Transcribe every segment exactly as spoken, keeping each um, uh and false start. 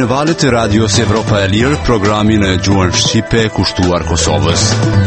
në valët e Radios Evropa e Lirë, programin e gjuhën shqipe kushtuar Kosovës.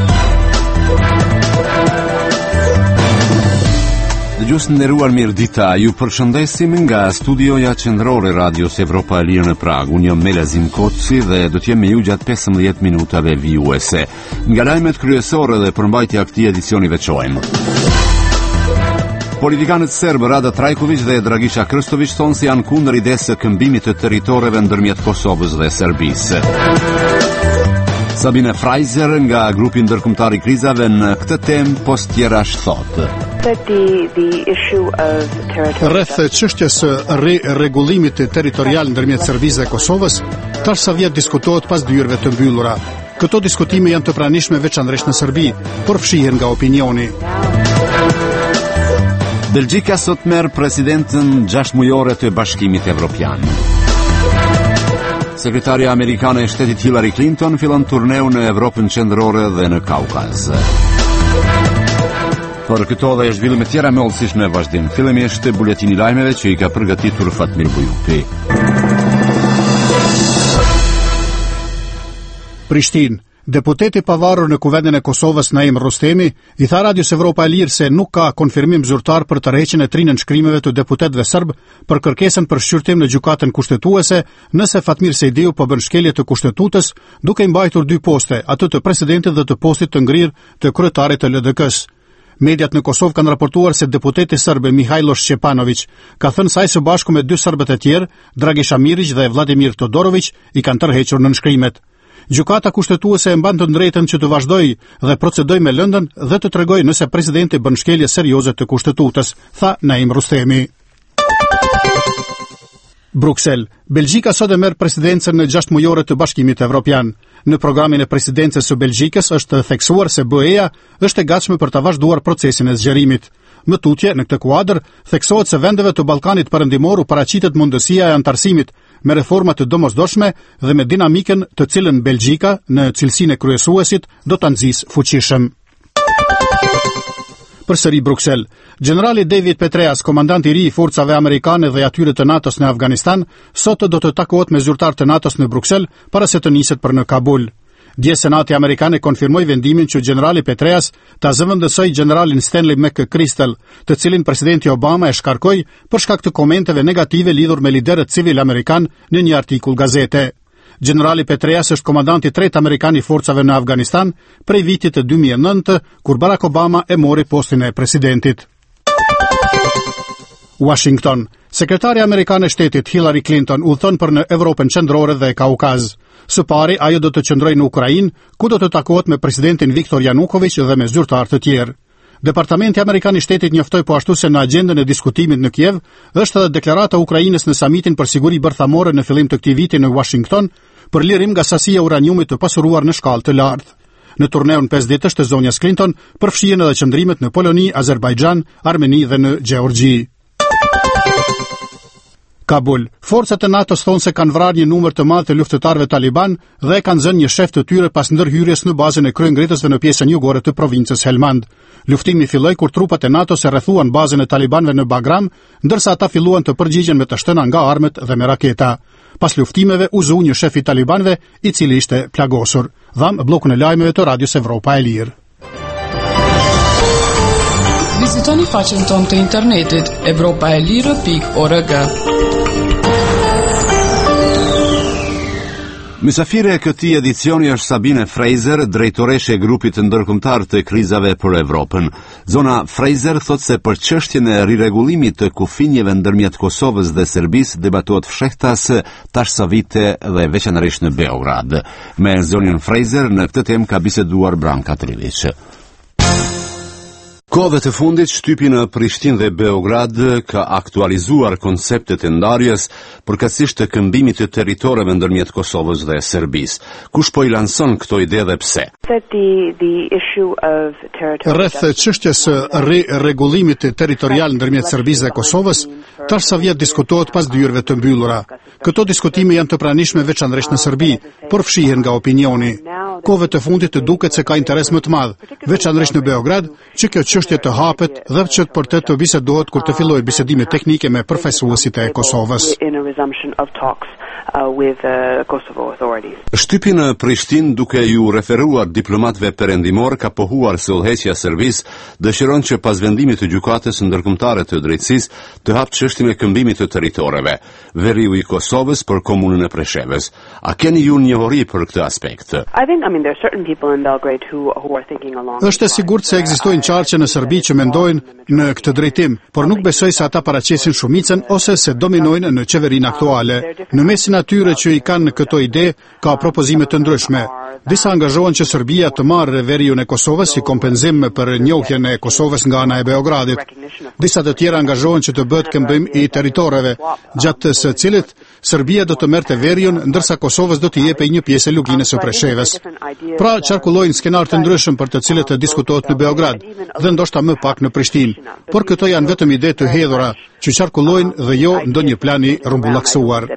Dëgjues nderuar, mirëdita. Ju përshëndesim nga studioja qendrore Radios Evropa e Lirë në Prag. Unë jam Melazim Koci dhe do të jem me ju gjatë pesëmbëdhjetë minutave vijuese. Nga lajmet kryesore dhe përmbajtja e këtij edicioni veçojmë. Politikanët serbë Rada Trajković dhe Dragiša Krstović thonë se janë kundër idesë së këmbimit të territoreve ndërmjet Kosovës dhe Serbisë. Sabine Fraizer nga grupi ndërkombëtar i krizave në këtë temë post tjerash thotë. Rreth çështjes së rregullimit territorial ndërmjet Serbisë dhe Kosovës, tash sa vjet diskutohet pas dyerve të mbyllura. Këto diskutime janë të pranishme veçanërisht në Serbi, por fshihen nga opinioni. Belgjika sot merr presidentën gjashtë mujore të Bashkimit Evropian. Sekretaria amerikane e shtetit Hillary Clinton fillon turneun në Evropën qendrore dhe në Kaukaz. Për këto dhe zhvillime tjera me ollësish në vazhdim. Fillimisht buletini i lajmeve që i ka përgatitur Fatmir Bujupi. Prishtinë. Deputeti pavarur në Kuvendin e Kosovës Naim Rostemi i tha Radios Evropa e Lirë se nuk ka konfirmim zyrtar për tërheqjen e tri nënshkrimeve të deputetëve serb për kërkesën për shqyrtim në gjykatën kushtetuese, nëse Fatmir Sejdiu po bën shkelje të kushtetutës, duke i mbajtur dy poste, atë të presidentit dhe të postit të ngrirë të kryetarit të L D K-s. Mediat në Kosovë kanë raportuar se deputeti serb Mihajlo Shqepanović ka thënë se ai së bashku me dy serbët e tjerë, Dragiša Mirić dhe Vladimir Todorović, i kanë tërhequr nënshkrimet. Gjykata kushtetuese e mban të drejtën që të vazhdojë dhe procedojë me lëndën dhe të tregojë nëse presidenti bën shkelje serioze të kushtetues, tha Naim Rostemi. Bruksel. Belgjika sot e merr presidencën në gjashtë mujore të Bashkimit Evropian. Në programin e presidencës së Belgjikës është theksuar se B E-ja është e gatshme për të vazhduar procesin e zgjerimit. Më tutje, në këtë kuadër, theksohet se vendeve të Ballkanit Perëndimor u paraqitet mundësia e antarësimit me reforma të domosdoshme dhe me dinamikën të cilën Belgjika, në cilësinë e kryesuesit, do ta nxjisë fuqishëm. Përsëri Bruksel. Generali David Petraeus, komandant i ri i forcave amerikane dhe atyre të NATO-s në Afganistan, sot do të takohet me zyrtar të NATO-s në Bruksel para se të niset për në Kabul. Dje Senati Amerikan e konfirmoi vendimin që generali Petraeus ta zëvendësoi generalin Stanley McChrystal, të cilin presidenti Obama e shkarkoi për shkak të komenteve negative lidhur me liderët civil amerikan në një artikull gazete. Generali Petraeus është komandanti i tretë amerikan i forcave në Afganistan prej vitit të dy mijë e nëntë, kur Barack Obama e mori postin e presidentit. Washington. Sekretari amerikan e shtetit Hillary Clinton udhton për në Evropën qendrore dhe Kaukaz. Së pari, ajo do të qëndrojë në Ukrainë, ku do të takohet me presidentin Viktor Yanukovych dhe me zyrtar të tjerë. Departamenti amerikan i shtetit njoftoi po ashtu se në agjendën e diskutimit në Kiev është edhe deklarata e Ukrainës në samitin për siguri bërthamore në fillim të këtij viti në Washington për lirim nga sasia e uraniumit të pasuruar në shkallë të lartë. Në turneun pesë ditësh të zonjas Clinton përfshihen edhe qëndrimet në Poloni, Azerbajxhan, Armeni dhe në Gjeorgji. Kabul. Forcat e NATO-s thonë se kanë vrarë një numër të madh të luftëtarëve taliban dhe kanë zënë një shef të tyre pas ndërhyrjes në bazën e kryengritësve në pjesën jugore të provincës Helmand. Luftimi filloi kur trupat e NATO-s e rrethuan bazën e talibanëve në Bagram, ndërsa ata filluan të përgjigjen me të shtëna nga armët dhe me raketa. Pas luftimeve u zeu një shef i talibanëve, i cili ishte plagosur. Dham bllokun e lajmeve të Radios Evropa e Lirë. Vizitoni faqen tonë të internetit evropa e lirë pikë org. Mysafire e këtij edicioni është Sabine Fraizer, drejtoreshe e grupit të ndërkombëtar të krizave për Evropën. Zona Fraizer thot se për çështjen e riregullimit të kufinjeve ndërmjet Kosovës dhe Serbisë debatohet fshehtas tash sa vite dhe veçanërisht në Beograd. Me zonin Fraizer në këtë temë ka biseduar Branka Triliç. Kohëve të fundit, shtypi në Prishtinë dhe Beograd ka aktualizuar konceptet e ndarjes përkatësisht të këmbimit të territoreve ndërmjet Kosovës dhe Serbisë. Kush po i lanson këto ide dhe pse? Rreth çështjes së rregullimit territorial ndërmjet Serbisë dhe Kosovës, tash sa vjet diskutohet pas dyerve të mbyllura. Këto diskutime janë të pranishme veçanërisht në Serbi, por fshihen nga opinioni. Kohëve të fundit të duket se ka interes më të madh, veçanërisht në Beograd, që kjo çështje të hapet dhe që të përtet të bisedohet kur të fillojë bisedime teknike me përfaqësuesit e Kosovës. uh, with uh, Kosovo authorities. Shtypi në Prishtinë, duke ju referuar diplomatëve perëndimor ka pohuar se udhëheqja e Serbisë dëshiron që pas vendimit të gjykatës ndërkombëtare të drejtësisë të hap çështjen e këmbimit të territoreve, veriu i Kosovës për komunën e Preshevës. A keni ju njohuri për këtë aspekt? I think, I mean, there are certain people in Belgrade who, who are thinking along. Është e sigurt se ekzistojnë qarqe në Serbi që mendojnë në këtë drejtim, por nuk besoj se ata paraqesin shumicën ose se dominojnë në qeverinë aktuale. Në mesin atyre që i kanë këto ide, ka propozime të ndryshme. Disa angazhohen që Serbia të marrë veriun e Kosovës si kompenzim për njohjen e Kosovës nga ana e Beogradit. Disa të tjera angazhohen që të bëhet këmbim i territoreve, gjatë së cilit Serbia do të merrte veriun, ndërsa Kosovës do të jepej një pjesë e luginës së Preshevës. Pra, qarkullojnë skenar të ndryshëm për të cilët të diskutohet në Beograd dhe ndoshta më pak në Prishtinë, por këto janë vetëm ide të hedhura që qarkullojnë dhe jo ndonjë plan i rrumbullaksuar.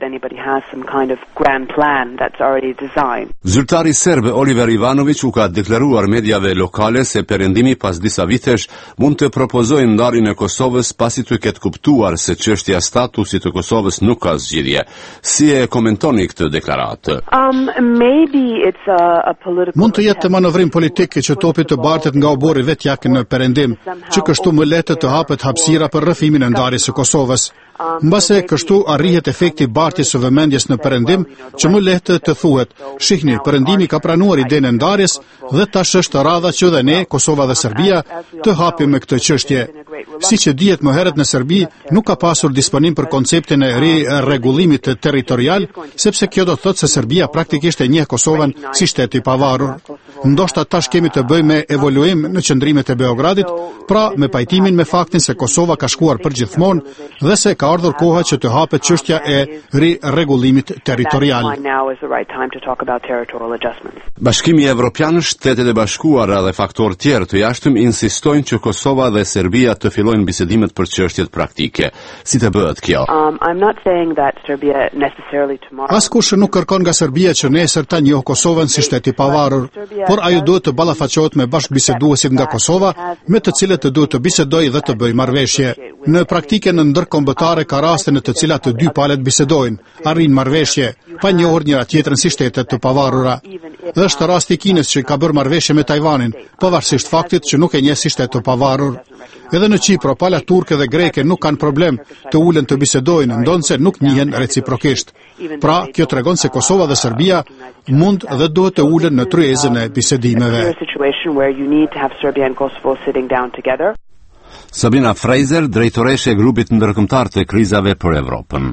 Zyrtari serb Oliver Ivanović u ka deklaruar mediave lokale se perëndimi pas disa vitesh mund të propozojë ndarjen e Kosovës pasi të ketë kuptuar se çështja statusit të Kosovës nuk ka zgjidhje. Si e komentoni këtë deklaratë? Um, maybe it's a, a political... Mund të jetë manovrim politik që topi të bartet nga obori vetjak në perëndim, që kështu më lehtë të hapet hapësira për rrëfimin e ndarjes së Kosovës. Mbase kështu arrihet efekti bartjes së vëmendjes në perëndim, që më lehtë të thuhet, shihni, perëndimi ka pranuar idenë e ndarjes dhe tash është radha që dhe ne, Kosova dhe Serbia, të hapim me këtë çështje. Siç e dihet më herët në Serbi, nuk ka pasur disponim për konceptin e rregullimit territorial, sepse kjo do të thotë se Serbia praktikisht e njeh Kosovën si shtet i pavarur. Ndoshta tash kemi të bëjmë me evoluim në qëndrimet e Beogradit, pra me pajtimin me faktin se Kosova ka shkuar përgjithmonë dhe se ka ardhur koha që të hapet çështja e rirregullimit territorial. Bashkimi Evropian, Shtetet e Bashkuara dhe faktorë tjerë të jashtëm insistojnë që Kosova dhe Serbia të fillojnë bisedimet për çështjet praktike. Si të bëhet kjo? Um, I'm not saying that Serbia necessarily tomorrow. Askush nuk kërkon nga Serbia që nesër ta njohë Kosovën si shtet i pavarur, por ajo duhet të ballafaqohet me bashkëbiseduesit nga Kosova, me të cilët të duhet të bisedojë dhe të bëjë marrëveshje. Në praktikën ndërkombëtare ka raste në të cilat të dy palët bisedojnë, arrin marrëveshje, pa njohur njëra tjetrën si shtetet të pavarura. Dhe është rasti i Kinës që ka bërë marrëveshje me Tajvanin, pavarësisht faktit që nuk e njeh si shtet të pavarur. Edhe në Qipro, palët turke dhe greke nuk kanë problem të ulen të bisedojnë, ndonse nuk njihen reciprokisht. Pra, kjo tregon se Kosova dhe Serbia mund dhe duhet të ulen në tryezën e bisedimeve. Sabina Fraser, drejtoreshe e grupit ndërkombëtar të krizave për Evropën.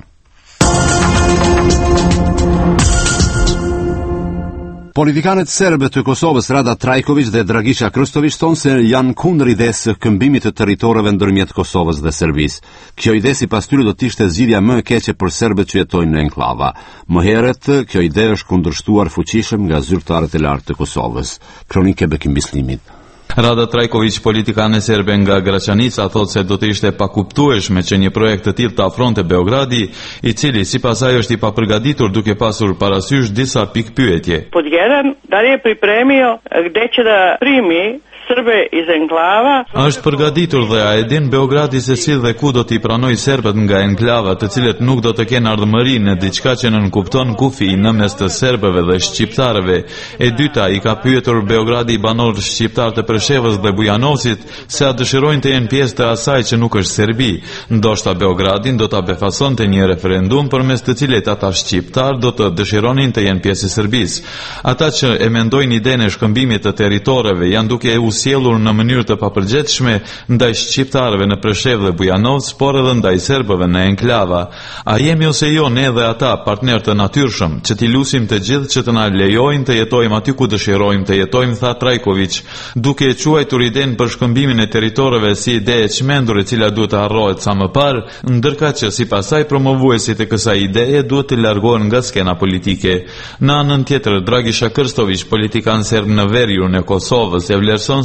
Politikanët serbe të Kosovës Rada Trajković dhe Dragisha Krstović thonë se janë kundër idesë së këmbimit të territoreve ndërmjet Kosovës dhe Serbisë. Kjo ide sipas tyre do të ishte zgjidhja më e keqe për serbët që jetojnë në enklava. Më herët, kjo ide është kundërshtuar fuqishëm nga zyrtarët e lartë të Kosovës. Kronikë e Bekim Bislimit. Rada Trajković, politikane serbe nga Graçanica, thotë se do të ishte pakuptueshme që një projekt të tillë të afronte Beogradi, i cili sipas saj është i papërgatitur duke pasur parasysh disa pikpyetje. Pod jedan, da li je pripremio gde će da primi Srbe iz enklava? Është përgatitur dhe a e din Beogradi se si dhe ku do t'i pranoj serbët nga enklava, të cilët nuk do të kenë ardhmëri në diçka që nënkupton kufi në mes të serbëve dhe shqiptarëve. E dyta, i ka pyetur Beogradi banorë shqiptar të Preshevës dhe Bujanovsit se a dëshirojnë të jenë pjesë të asaj që nuk është Serbi. Ndoshta Beogradin do ta befasonte një referendum përmes të cilit ata shqiptar do të dëshironin të jenë pjesë e Serbisë. Ata që e mendojnë idenë e shkëmbimit të territoreve janë duke e sjellur në mënyrë të papërgjetshme ndaj shqiptarëve në Preshevë dhe Bujanovc, por edhe ndaj serbëve në enklava. A jemi ose jo ne dhe ata partner të natyrshëm, që t'i lusim të gjithë që të na lejojnë të jetojmë aty ku dëshirojmë të jetojmë, tha Trajković, duke e quajtur idenë për shkëmbimin e territoreve si ide e çmendur e cila duhet të harrohet sa më parë, ndërkaq që sipas saj promovuesit e kësaj ideje duhet të largohen nga skena politike. Në anën tjetër, Dragisha Krstović, politikan serb në veriun e Kosovës, e vlerëson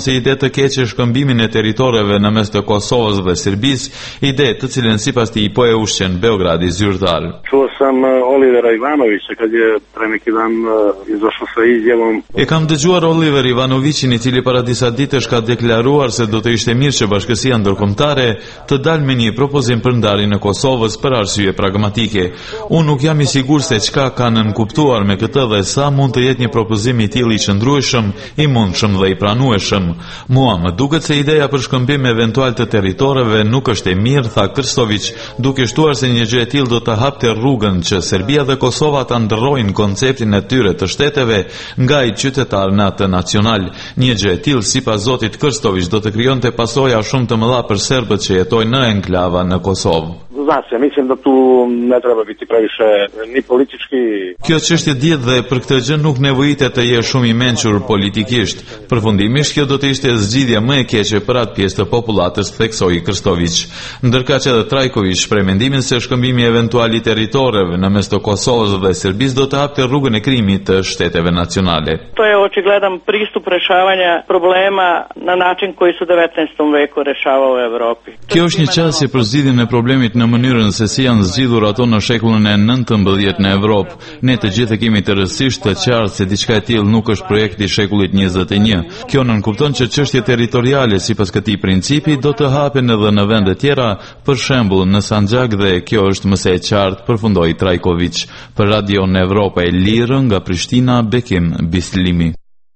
si ide të keqe shkëmbimin e territoreve në mes të Kosovës dhe Serbisë, ide të cilën sipas tij po e ushqen Beogradi zyrtar. Čuo sam Olivera Ivanovića kad je pre neki dan izašao sa izjavom. E kam dëgjuar Oliver Ivanovićin, i cili para disa ditësh ka deklaruar se do të ishte mirë që bashkësia ndërkombëtare të dalë me një propozim për ndarjen e Kosovës për arsye pragmatike. Unë nuk jam i sigurt se çka kanë nënkuptuar me këtë dhe sa mund të jetë një propozim i tillë i qëndrueshëm, i mundshëm dhe i pranueshëm. Mua më duket se ideja për shkëmbim eventual të territoreve nuk është e mirë, tha Krstović, duke shtuar se një gjë e tillë do të hapte rrugën që Serbia dhe Kosova ta ndërrojnë konceptin e tyre të shteteve nga i qytetar në atë nacional. Një gjë e tillë sipas zotit Krstović do të krijonte pasoja shumë të mëdha për serbët që jetojnë në enklava në Kosovë. Znači, mislim da tu ne treba biti previše ni politički. Kjo çështje dihet dhe për këtë gjë nuk nevojitet të jesh shumë i mençur politikisht. Përfundimisht kjo do të ishte zgjidhja më e keqe për atë pjesë të popullatës, theksoi Krstović. Ndërkaq edhe Trajković shpreh mendimin se shkëmbimi eventual i territoreve në mes të Kosovës dhe Serbisë do të hapte rrugën e krijimit të shteteve nacionale. To je očigledan pristup rešavanja problema na način koji su u devetnaestom veku rešavao u Evropi. Kjo është një qasje për zgjidhjen e problemit në mënyrën se si janë zgjidhur ato në shekullin e nëntëmbëdhjetë në Evropë. Ne të gjithë kemi të rëndësishtë të qartë se diçka e tillë nuk është projekti i shekullit njëzet e një. Kjo nënkupton që çështje territoriale sipas këtij principi do të hapen edhe në vende tjera, për shembull në Sanxhak, dhe kjo është më së qartë, përfundoi Trajković. Për Radio në Evropa e Lirë nga Prishtina, Bekim Bislimi.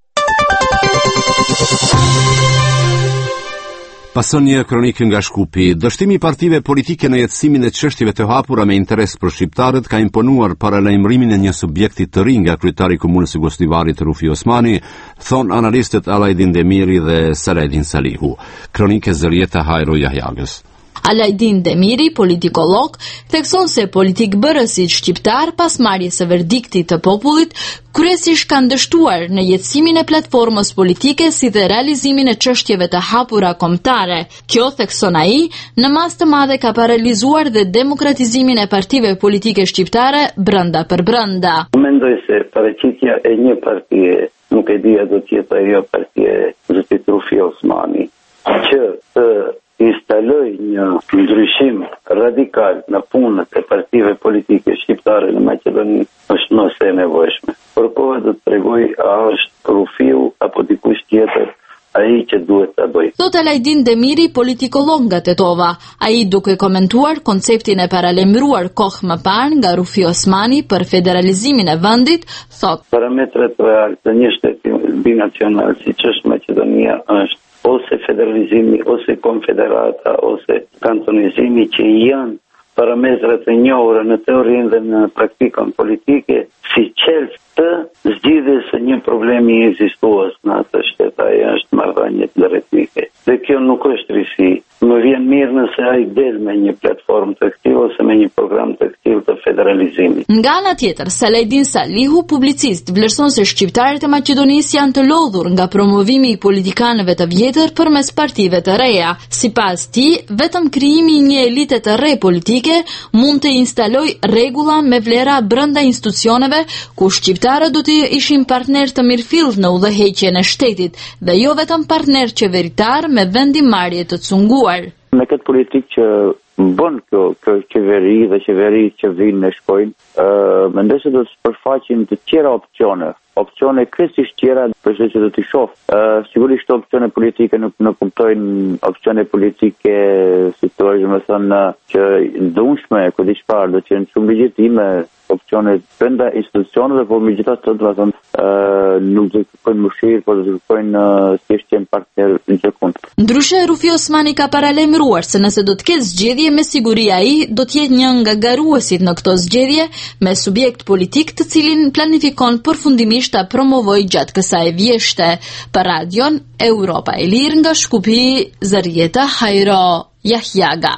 Pason një kronikë nga Shkupi. Dështimi i partive politike në jetësimin e çështjeve të hapura me interes për shqiptarët ka imponuar paralajmërimin e një subjekti të ri nga kryetari i komunës së Gostivarit Rufi Osmani, thon analistët Alajdin Demiri dhe Saledin Salihu. Kronikë Zërieta Hajro Jahjagës. Alajdin Demiri, politikolog, thekson se politikbërësit shqiptar pas marrjes së verdiktit të popullit kryesisht kanë dështuar në jetësimin e platformës politike si dhe realizimin e çështjeve të hapura kombëtare. Kjo, thekson ai, në mas të madhe ka paralizuar dhe demokratizimin e partive politike shqiptare brenda për brenda. Mendoj se paraqitja e një partie, nuk e dia do të jetë ajo partie zotit Rufi Osmani, që të instaloj një ndryshim radikal në punët e partive politike shqiptare në Maqedoni është nëse e nevojshme. Por koha do të tregoj a është Rufiu apo dikush tjetër ai që duhet ta bëjë. Thot Alajdin Demiri, politikolog nga Tetova. Ai duke komentuar konceptin e paralajmëruar kohë më parë nga Rufi Osmani për federalizimin e vendit, thot: Parametrat real të një shteti binacional siç është Maqedonia është ose federalizimi, ose konfederata, ose kantonizimi, që janë parametrat e njohura në teorinë dhe në praktikën politike si qelës të zgjidhjes së një problemi ekzistues në atë shtet. Ajo është marrëdhënie drejtike. Dhe kjo nuk është risi. Më vjen mirë nëse ai del me një platformë të tillë ose me një program të tillë të federalizimit. Nga ana tjetër, Saledin Salihu, publicist, vlerëson se shqiptarët e Maqedonisë janë të lodhur nga promovimi i politikanëve të vjetër përmes partive të reja. Sipas tij, vetëm krijimi i një elite të re politike mund të instalojë rregulla me vlera brenda institucioneve ku shqiptarët do të ishin partner të mirëfillt në udhëheqjen e shtetit dhe jo vetëm partner qeveritar me vendimarrje të cunguar. Me këtë politikë që bën kjo, kjo qeveri dhe qeveri që vinë në shkojnë, uh, mendoj se do të përfaqin të tjera opcione, opcione kryesisht tjera për që do t'i shoh. Uh, sigurisht opcione politike nuk nuk kuptojnë opcione politike, si thua, më thënë, që ndunshme, ku di çfarë, do të jenë shumë legjitime, opcione brenda institucioneve, por megjithatë do të thonë uh, nuk do të kërkojnë mëshirë, por do të kërkojnë uh, thjesht një partner në gjëkund. Ndryshe, Rufi Osmani ka paralajmëruar se nëse do të ketë zgjedhje, me siguri ai do të jetë një nga garuesit në këto zgjedhje me subjekt politik të cilin planifikon përfundimisht ta promovojë gjatë kësaj vjeshte. Për radion Europa e Lirë nga Shkupi, Zërieta Hajro Jahjaga.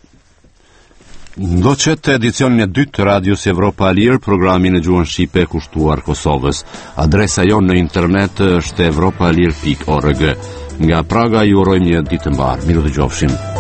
Ndoqet të edicionin e dytë të Radios Evropa e Lirë, programin e gjuhën shqipe kushtuar Kosovës. Adresa jonë në internet është evropaelir pikë org. Nga Praga ju urojmë një ditë të mbarë. Miru dëgjofshim.